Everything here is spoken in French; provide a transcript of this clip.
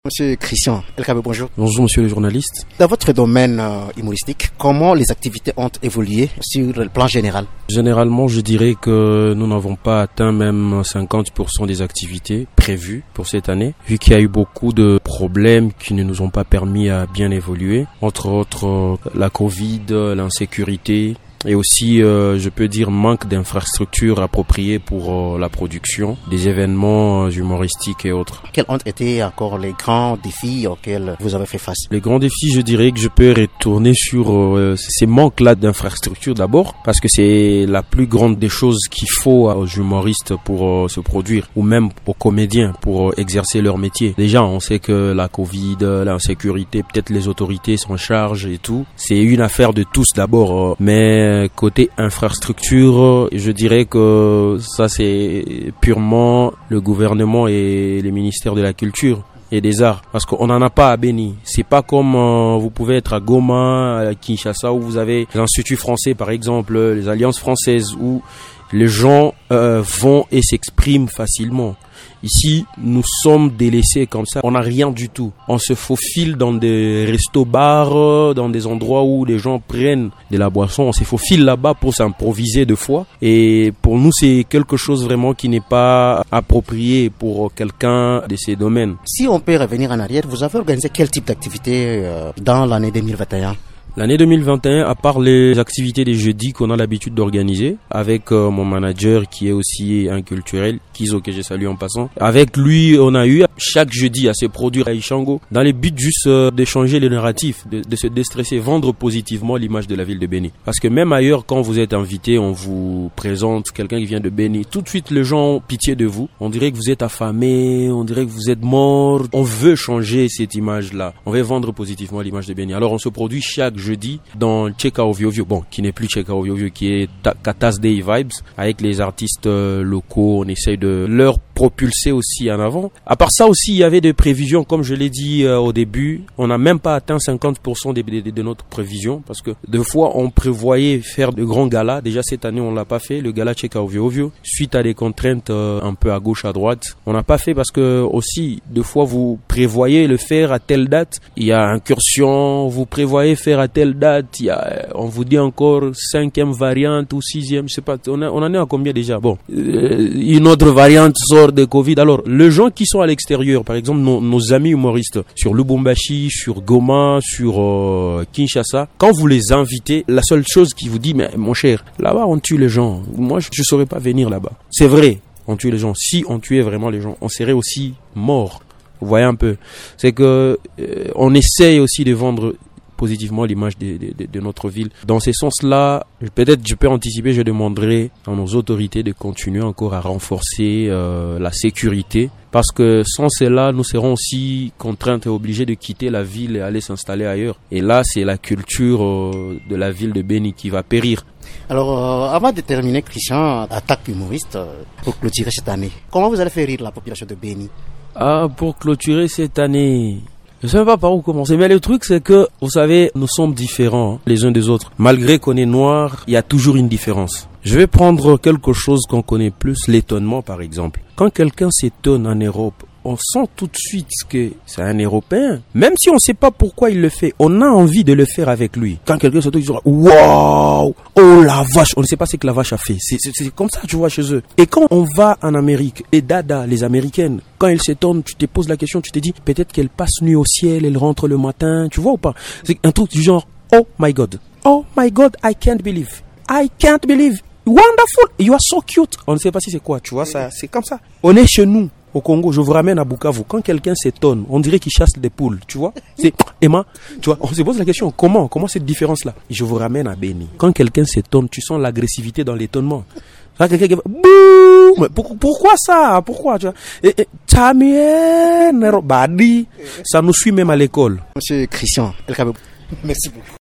Monsieur Christian Elkabe, bonjour. Bonjour monsieur le journaliste. Dans votre domaine humoristique, comment les activités ont évolué sur le plan général? Généralement, je dirais que nous n'avons pas atteint même 50% des activités prévues pour cette année, vu qu'il y a eu beaucoup de problèmes qui ne nous ont pas permis à bien évoluer, entre autres la Covid, l'insécurité, et aussi, je peux dire, manque d'infrastructures appropriées pour la production des événements humoristiques et autres. Quels ont été encore les grands défis auxquels vous avez fait face? Les grands défis, je dirais que je peux retourner sur ces manques-là d'infrastructures d'abord, parce que c'est la plus grande des choses qu'il faut aux humoristes pour se produire, ou même aux comédiens pour exercer leur métier. Déjà, on sait que la Covid, l'insécurité, peut-être les autorités s'en chargent et tout. C'est une affaire de tous d'abord, mais côté infrastructure, je dirais que ça c'est purement le gouvernement et les ministères de la culture et des arts, parce qu'on n'en a pas à Béni. C'est pas comme vous pouvez être à Goma, à Kinshasa, où vous avez l'Institut français par exemple, les alliances françaises, où les gens vont et s'expriment facilement. Ici, nous sommes délaissés comme ça. On n'a rien du tout. On se faufile dans des restos-bars, dans des endroits où les gens prennent de la boisson. On se faufile là-bas pour s'improviser de fois. Et pour nous, c'est quelque chose vraiment qui n'est pas approprié pour quelqu'un de ces domaines. Si on peut revenir en arrière, vous avez organisé quel type d'activité dans l'année 2021? L'année 2021, à part les activités des jeudis qu'on a l'habitude d'organiser, avec mon manager qui est aussi un culturel, Kizo, que je salue en passant. Avec lui, on a eu chaque jeudi à se produire à Ishango, dans les buts juste d'échanger les narratifs, de se déstresser, vendre positivement l'image de la ville de Béni. Parce que même ailleurs, quand vous êtes invité, on vous présente quelqu'un qui vient de Béni, tout de suite les gens ont pitié de vous. On dirait que vous êtes affamé, on dirait que vous êtes mort. On veut changer cette image-là. On veut vendre positivement l'image de Béni. Alors on se produit chaque jeudi dans Cheka Oviovio, qui n'est plus Cheka Oviovio, qui est Katas Day Vibes, avec les artistes locaux. On essaye de leur propulser aussi en avant. À part ça aussi, il y avait des prévisions, comme je l'ai dit au début. On n'a même pas atteint 50% de notre prévision, parce que deux fois on prévoyait faire de grands galas. Déjà cette année on l'a pas fait, le gala Cheka Oviovio, suite à des contraintes un peu à gauche à droite. On n'a pas fait parce que aussi deux fois vous prévoyez le faire à telle date, il y a incursion, vous prévoyez faire à telle date, on vous dit encore 5e variante ou 6e, je sais pas, on en est à combien déjà? Bon, une autre variante sort de Covid. Alors, les gens qui sont à l'extérieur, par exemple nos amis humoristes sur Lubumbashi, sur Goma, sur Kinshasa, quand vous les invitez, la seule chose qui vous dit, mais mon cher, là-bas on tue les gens, moi je saurais pas venir là-bas. C'est vrai, on tue les gens. Si on tuait vraiment les gens, on serait aussi mort. Vous voyez un peu, c'est que on essaye aussi de vendre positivement l'image de notre ville. Dans ce sens-là, peut-être je peux anticiper, je demanderai à nos autorités de continuer encore à renforcer la sécurité, parce que sans cela, nous serons aussi contraints et obligés de quitter la ville et aller s'installer ailleurs. Et là, c'est la culture de la ville de Béni qui va périr. Alors, avant de terminer, Christian, attaque humoriste pour clôturer cette année, comment vous allez faire rire la population de Béni? Pour clôturer cette année, je ne sais pas par où commencer, mais le truc c'est que, vous savez, nous sommes différents les uns des autres. Malgré qu'on est noirs, il y a toujours une différence. Je vais prendre quelque chose qu'on connaît plus, l'étonnement par exemple. Quand quelqu'un s'étonne en Europe, on sent tout de suite que c'est un Européen. Même si on ne sait pas pourquoi il le fait, on a envie de le faire avec lui. Quand quelqu'un s'étonne, il dira « Waouh! Oh la vache !» On ne sait pas ce que la vache a fait. C'est comme ça, tu vois, chez eux. Et quand on va en Amérique, les dadas, les Américaines, quand elles s'étonnent, tu te poses la question, tu te dis peut-être qu'elle passe nuit au ciel, elle rentre le matin, tu vois ou pas? C'est un truc du genre « Oh my God! Oh my God, I can't believe! I can't believe! Wonderful! You are so cute! » On ne sait pas si c'est quoi, tu vois, ça, c'est comme ça. On est chez nous. Au Congo, je vous ramène à Bukavu. Quand quelqu'un s'étonne, on dirait qu'il chasse des poules, tu vois. C'est Emma, tu vois. On se pose la question, comment cette différence-là? Je vous ramène à Béni. Quand quelqu'un s'étonne, tu sens l'agressivité dans l'étonnement. Là, quelqu'un qui va, boum! Pourquoi ça? Pourquoi, tu vois? Badi, ça nous suit même à l'école. Monsieur Christian Elkabe, merci beaucoup.